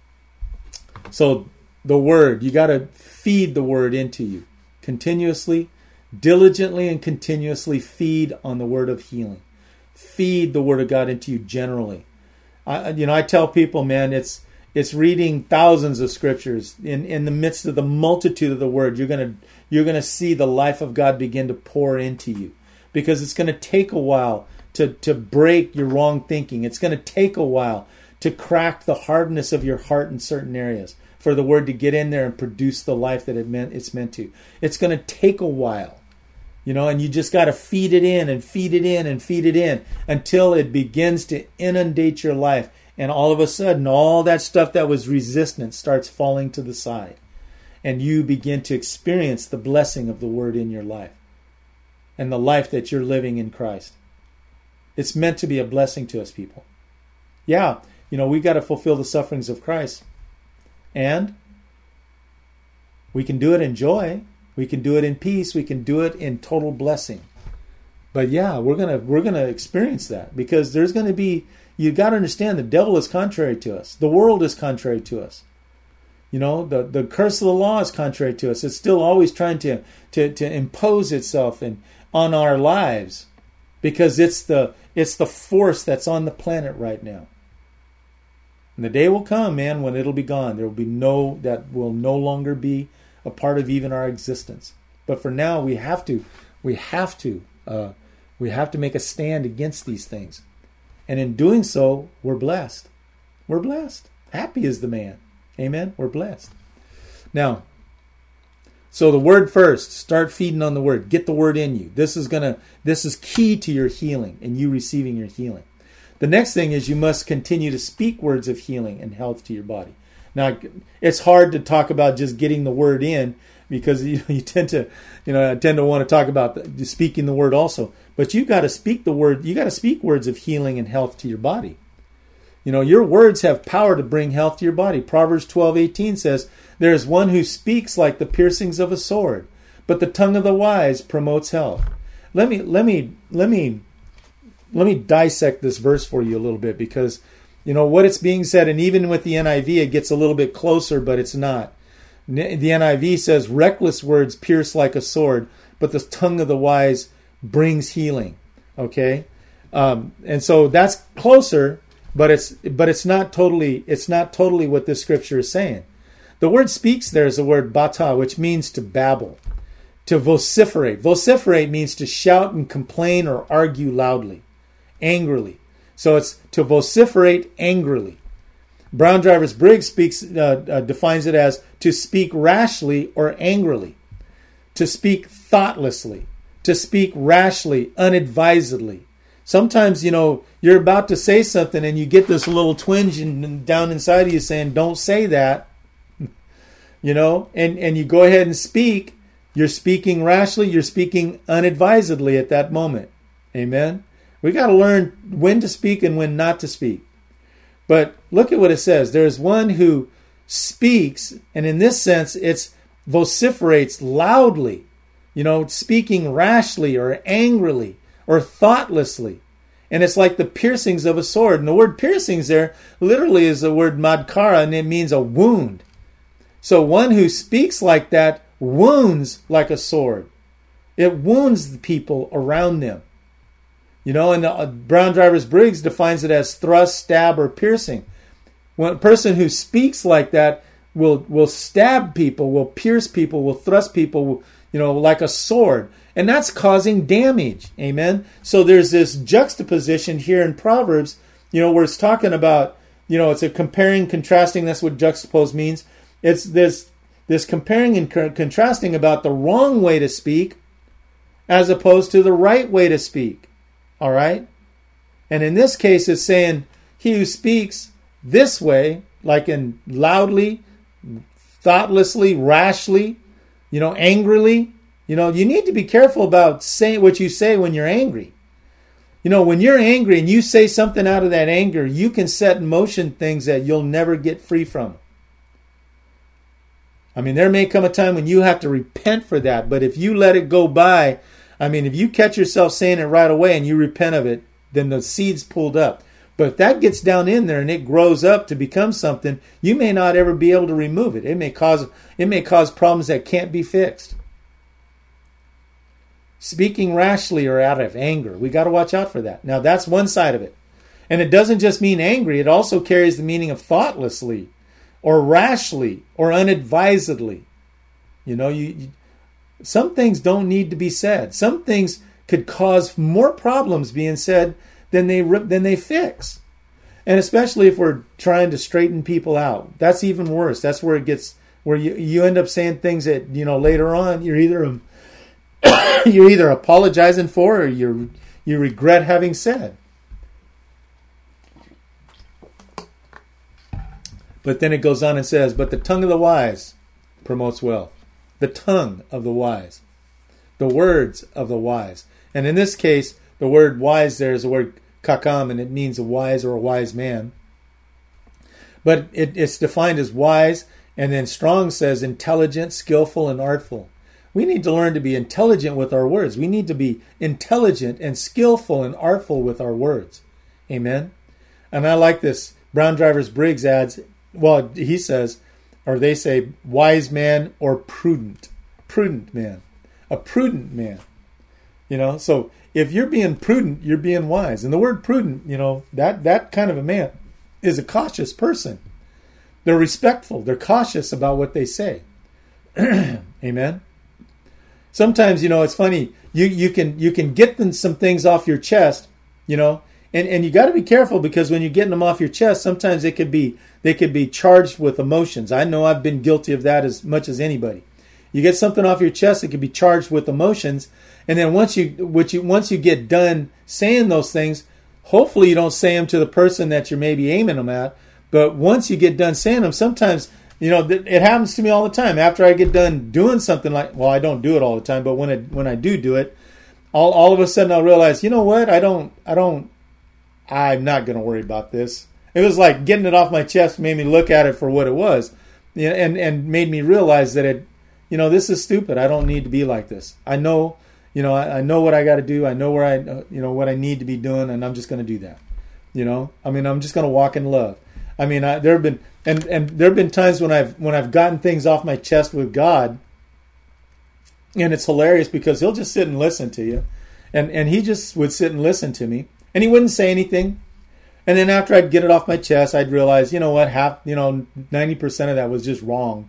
so the word, you got to feed the word into you continuously, diligently and continuously feed on the word of healing. Feed the word of God into you generally. I, you know, I tell people, man, it's it's reading thousands of scriptures in, in the midst of the multitude of the word. You're gonna you're gonna see the life of God begin to pour into you, because it's going to take a while to to break your wrong thinking. It's going to take a while to crack the hardness of your heart in certain areas for the word to get in there and produce the life that it meant it's meant to. It's going to take a while. You know, and you just got to feed it in and feed it in and feed it in until it begins to inundate your life. And all of a sudden, all that stuff that was resistant starts falling to the side. And you begin to experience the blessing of the word in your life and the life that you're living in Christ. It's meant to be a blessing to us, people. Yeah, you know, we got to fulfill the sufferings of Christ. And we can do it in joy. We can do it in peace. We can do it in total blessing. But yeah, we're gonna we're gonna experience that, because there's gonna be, you got to understand, the devil is contrary to us. The world is contrary to us. You know, the, the curse of the law is contrary to us. It's still always trying to to, to impose itself in, on our lives, because it's the it's the force that's on the planet right now. And the day will come, man, when it'll be gone. There will be no, that will no longer be a part of even our existence. But for now, we have to, we have to, uh, we have to make a stand against these things. And in doing so, we're blessed. We're blessed. Happy is the man. Amen. We're blessed. Now, so the word first. Start feeding on the word. Get the word in you. This is gonna. This is key to your healing and you receiving your healing. The next thing is you must continue to speak words of healing and health to your body. Now, it's hard to talk about just getting the word in, because you, you tend to, you know, I tend to want to talk about the, speaking the word also. But you got to speak the word. You got to speak words of healing and health to your body. You know, your words have power to bring health to your body. Proverbs twelve eighteen says, "There is one who speaks like the piercings of a sword, but the tongue of the wise promotes health." Let me let me let me let me dissect this verse for you a little bit, because you know what it's being said, and even with the N I V, it gets a little bit closer, but it's not. The N I V says, "Reckless words pierce like a sword, but the tongue of the wise brings healing." Okay, um, and so that's closer. but it's but it's not totally it's not totally what this scripture is saying. The word speaks there is the word bata, which means to babble, to vociferate. Vociferate means to shout and complain or argue loudly, angrily. So it's to vociferate angrily. Brown Drivers Briggs speaks uh, uh, defines it as to speak rashly or angrily, to speak thoughtlessly, to speak rashly, unadvisedly. Sometimes, you know, you're about to say something and you get this little twinge in, down inside of you saying, don't say that, you know, and, and you go ahead and speak. You're speaking rashly, you're speaking unadvisedly at that moment. Amen? We got to learn when to speak and when not to speak. But look at what it says. There's one who speaks, and in this sense, it's vociferates loudly, you know, speaking rashly or angrily or thoughtlessly. And it's like the piercings of a sword. And the word piercings there literally is the word madkara, and it means a wound. So one who speaks like that wounds like a sword. It wounds the people around them. You know, and the, Brown Drivers Briggs defines it as thrust, stab, or piercing. When a person who speaks like that will will stab people, will pierce people, will thrust people, you know, like a sword. And that's causing damage. Amen? So there's this juxtaposition here in Proverbs, you know, where it's talking about, you know, it's a comparing, contrasting. That's what juxtapose means. It's this, this comparing and contrasting about the wrong way to speak as opposed to the right way to speak. All right? And in this case, it's saying he who speaks this way, like in loudly, thoughtlessly, rashly, you know, angrily. You know, you need to be careful about saying what you say when you're angry. You know, when you're angry and you say something out of that anger, you can set in motion things that you'll never get free from. I mean, there may come a time when you have to repent for that, but if you let it go by, I mean, if you catch yourself saying it right away and you repent of it, then the seed's pulled up. But if that gets down in there and it grows up to become something, you may not ever be able to remove it. It may cause it may cause problems that can't be fixed. Speaking rashly or out of anger, we got to watch out for that. Now, that's one side of it. And it doesn't just mean angry. It also carries the meaning of thoughtlessly or rashly or unadvisedly. You know, you, you some things don't need to be said. Some things could cause more problems being said than they than they fix. And especially if we're trying to straighten people out. That's even worse. That's where it gets, where you, you end up saying things that, you know, later on you're either um, you're either apologizing for or you you regret having said. But then it goes on and says, but the tongue of the wise promotes wealth. The tongue of the wise. The words of the wise. And in this case, the word wise there is the word kakam, and it means a wise or a wise man. But it, it's defined as wise, and then Strong says intelligent, skillful, and artful. We need to learn to be intelligent with our words. We need to be intelligent and skillful and artful with our words. Amen? And I like this. Brown Drivers Briggs adds, well, he says, or they say, wise man or prudent. Prudent man. A prudent man. You know, so if you're being prudent, you're being wise. And the word prudent, you know, that, that kind of a man is a cautious person. They're respectful. They're cautious about what they say. Amen? Sometimes, you know, it's funny. You you can you can get them some things off your chest, you know, and, and you got to be careful because when you're getting them off your chest, sometimes they could be they could be charged with emotions. I know I've been guilty of that as much as anybody. You get something off your chest, it could be charged with emotions, and then once you which you once you get done saying those things, hopefully you don't say them to the person that you're maybe aiming them at. But once you get done saying them, sometimes, you know, it happens to me all the time. After I get done doing something like, well, I don't do it all the time, but when I, when I do do it, all all of a sudden I'll realize, you know what? I don't, I don't, I'm not going to worry about this. It was like getting it off my chest made me look at it for what it was, you know, and, and made me realize that it, you know, this is stupid. I don't need to be like this. I know, you know, I, I know what I got to do. I know where I, uh, you know, what I need to be doing, and I'm just going to do that. You know, I mean, I'm just going to walk in love. I mean, I, there have been and, and there have been times when I've when I've gotten things off my chest with God, and it's hilarious because He'll just sit and listen to you, and and He just would sit and listen to me, and He wouldn't say anything, And then after I'd get it off my chest, I'd realize, you know what, half, you know, ninety percent of that was just wrong.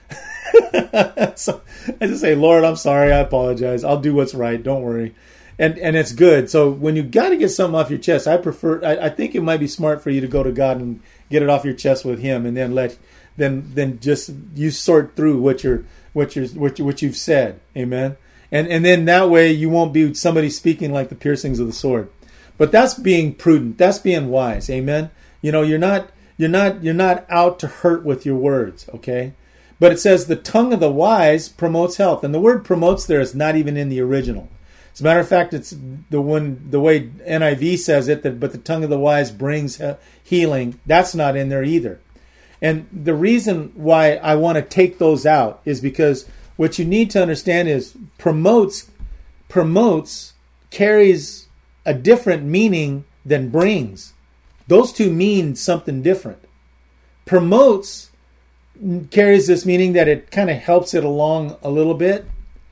So I just say, Lord, I'm sorry. I apologize. I'll do what's right. Don't worry. And and it's good. So when you got to get something off your chest, I prefer, I, I think it might be smart for you to go to God and get it off your chest with him, and then let, then then just you sort through what you're, what you're, what, you, what you've said. Amen. And and then that way you won't be somebody speaking like the piercings of the sword. But that's being prudent. That's being wise. Amen. You know, you're not, you're not, you're not out to hurt with your words. Okay. But it says the tongue of the wise promotes health. And the word promotes there is not even in the original. As a matter of fact, it's the one, the way N I V says it, that but the tongue of the wise brings healing. That's not in there either. And the reason why I want to take those out is because what you need to understand is promotes, promotes carries a different meaning than brings. Those two mean something different. Promotes carries this meaning that it kind of helps it along a little bit,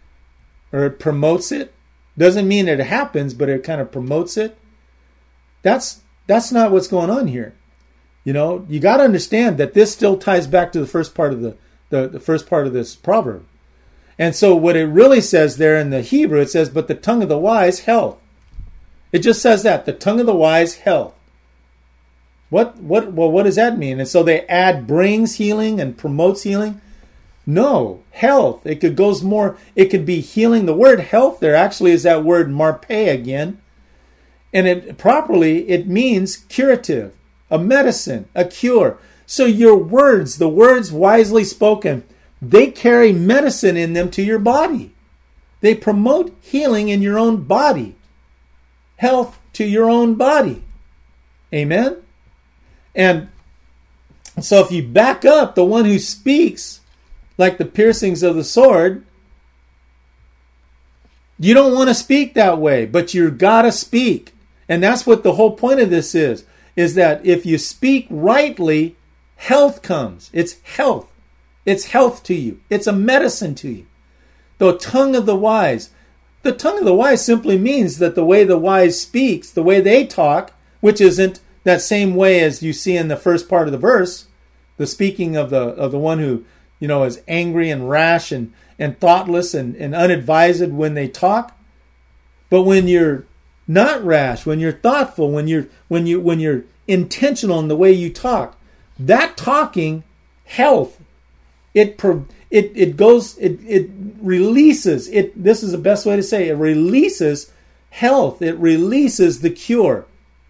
or it promotes it. Doesn't mean it happens, but it kind of promotes it. That's that's not what's going on here. You know, you got to understand that this still ties back to the first part of the, the, the first part of this proverb. And so what it really says there in the Hebrew, it says, but the tongue of the wise, health. It just says that, the tongue of the wise, health. What, what, well, what does that mean? And so they add brings healing and promotes healing. No, health. It could goes more, it could be healing. The word health there actually is that word marpe again. And it properly, it means curative, a medicine, a cure. So your words, the words wisely spoken, they carry medicine in them to your body. They promote healing in your own body. Health to your own body. Amen? And so if you back up, the one who speaks like the piercings of the sword, you don't want to speak that way, but you've got to speak. And that's what the whole point of this is, is that if you speak rightly, health comes. It's health. It's health to you. It's a medicine to you. The tongue of the wise. The tongue of the wise simply means that the way the wise speaks, the way they talk, which isn't that same way as you see in the first part of the verse, the speaking of the of the one who, you know, is angry and rash and, and thoughtless and, and unadvised when they talk. But when you're not rash, when you're thoughtful, when you're when you when you're intentional in the way you talk, that talking, health, it it it goes it it releases it. This is the best way to say it. It releases health. It releases the cure.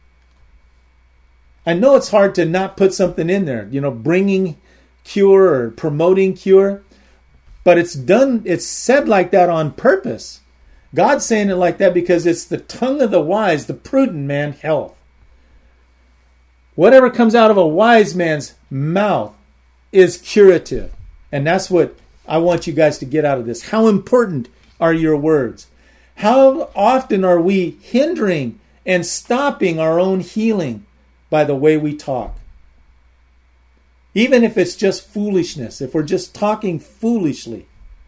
I know it's hard to not put something in there, you know, bringing cure or promoting cure, but it's done, it's said like that on purpose. God's saying it like that because it's the tongue of the wise, the prudent man, health. Whatever comes out of a wise man's mouth is curative. And that's what I want you guys to get out of this. How important are your words? How often are we hindering and stopping our own healing by the way we talk? Even if it's just foolishness, if we're just talking foolishly,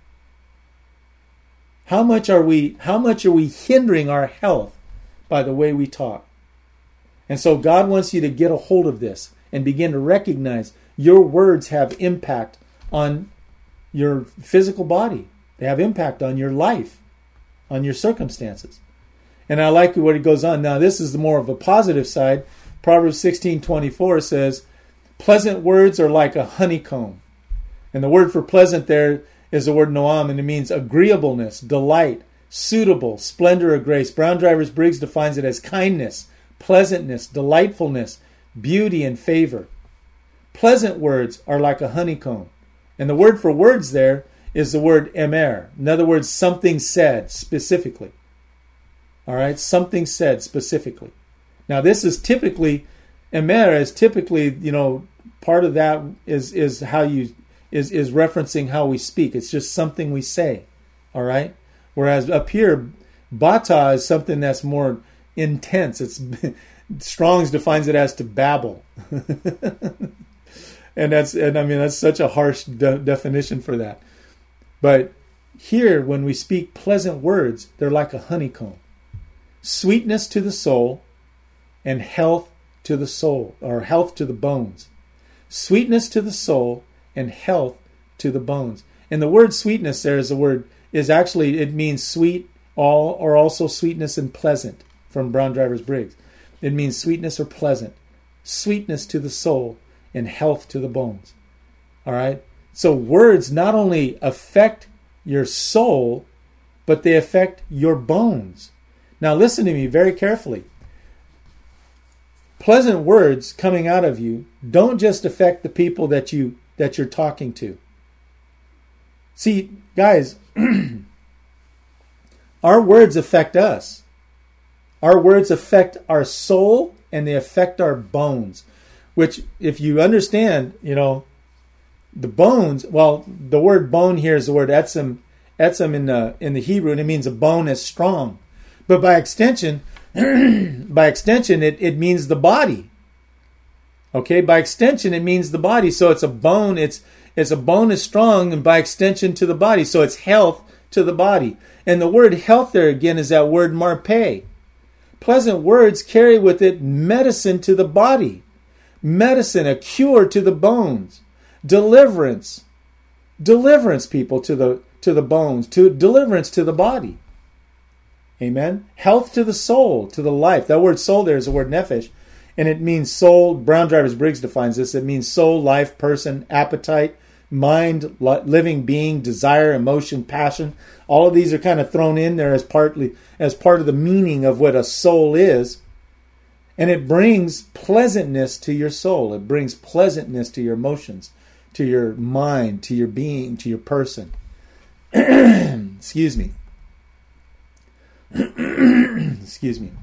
how much are we how much are we hindering our health by the way we talk? And so God wants you to get a hold of this and begin to recognize your words have impact on your physical body. They have impact on your life, on your circumstances. And I like what he goes on. Now, this is more of a positive side. Proverbs sixteen twenty-four says, pleasant words are like a honeycomb. And the word for pleasant there is the word noam, and it means agreeableness, delight, suitable, splendor or grace. Brown Drivers Briggs defines it as kindness, pleasantness, delightfulness, beauty, and favor. Pleasant words are like a honeycomb. And the word for words there is the word emer. In other words, something said specifically. All right, something said specifically. Now, this is typically, emer is typically, you know, part of that is is how you, is, is referencing how we speak. It's just something we say, all right? Whereas up here, bata is something that's more intense. It's Strong's defines it as to babble. And that's, and I mean, that's such a harsh de- definition for that. But here, when we speak pleasant words, they're like a honeycomb. Sweetness to the soul and health to the soul, or health to the bones. Sweetness to the soul and health to the bones. And the word sweetness there is a word, is actually, it means sweet, all, or also sweetness and pleasant from Brown Drivers Briggs. It means sweetness or pleasant. Sweetness to the soul and health to the bones. All right? So words not only affect your soul, but they affect your bones. Now listen to me very carefully. Pleasant words coming out of you don't just affect the people that you that you're talking to. See, guys, our words affect us. Our words affect our soul and they affect our bones. Which, if you understand, you know, the bones, well, the word bone here is the word etzem, etzem in the in the Hebrew, and it means a bone is strong. But by extension, by extension, it, it means the body. Okay, by extension, it means the body. So it's a bone, it's it's a bone is strong, and by extension to the body. So it's health to the body. And the word health there again is that word marpe. Pleasant words carry with it medicine to the body. Medicine, a cure to the bones. Deliverance. Deliverance, people, to the to the bones, to deliverance to the body. Amen. Health to the soul, to the life. That word soul there is the word nephesh. And it means soul. Brown Drivers Briggs defines this. It means soul, life, person, appetite, mind, living being, desire, emotion, passion. All of these are kind of thrown in there as partly as part of the meaning of what a soul is. And it brings pleasantness to your soul. It brings pleasantness to your emotions, to your mind, to your being, to your person. Excuse me. Excuse me.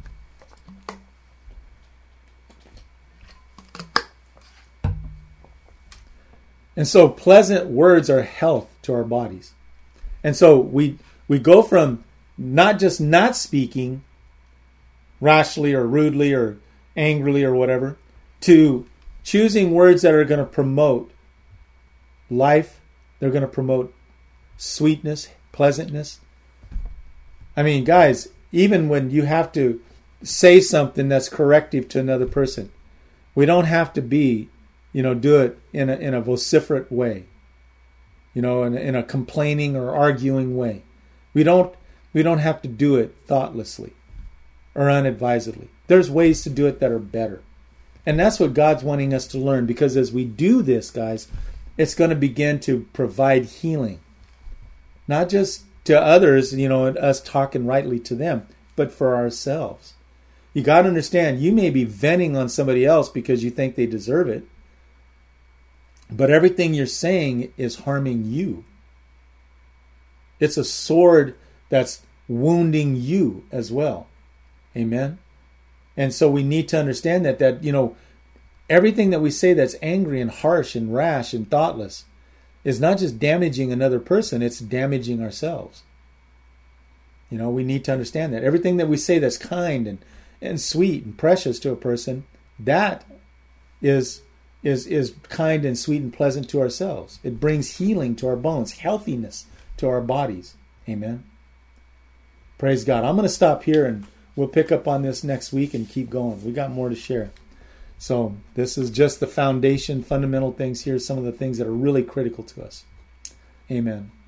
And so pleasant words are health to our bodies. And so we we go from not just not speaking rashly or rudely or angrily or whatever, to choosing words that are going to promote life. They're going to promote sweetness, pleasantness. I mean, guys, even when you have to say something that's corrective to another person, we don't have to be, you know, do it in a in a vociferate way, you know, in, in a complaining or arguing way. We don't we don't have to do it thoughtlessly or unadvisedly. There's ways to do it that are better. And that's what God's wanting us to learn, because as we do this, guys, it's going to begin to provide healing. Not just to others, you know, and us talking rightly to them, but for ourselves. You got to understand, you may be venting on somebody else because you think they deserve it, but everything you're saying is harming you. It's a sword that's wounding you as well. Amen? And so we need to understand that, that, you know, everything that we say that's angry and harsh and rash and thoughtless is not just damaging another person, it's damaging ourselves. You know, we need to understand that. Everything that we say that's kind and, and sweet and precious to a person, that is, is, is kind and sweet and pleasant to ourselves. It brings healing to our bones, healthiness to our bodies. Amen. Praise God. I'm going to stop here and we'll pick up on this next week and keep going. We got more to share. So this is just the foundation, fundamental things here, some of the things that are really critical to us. Amen.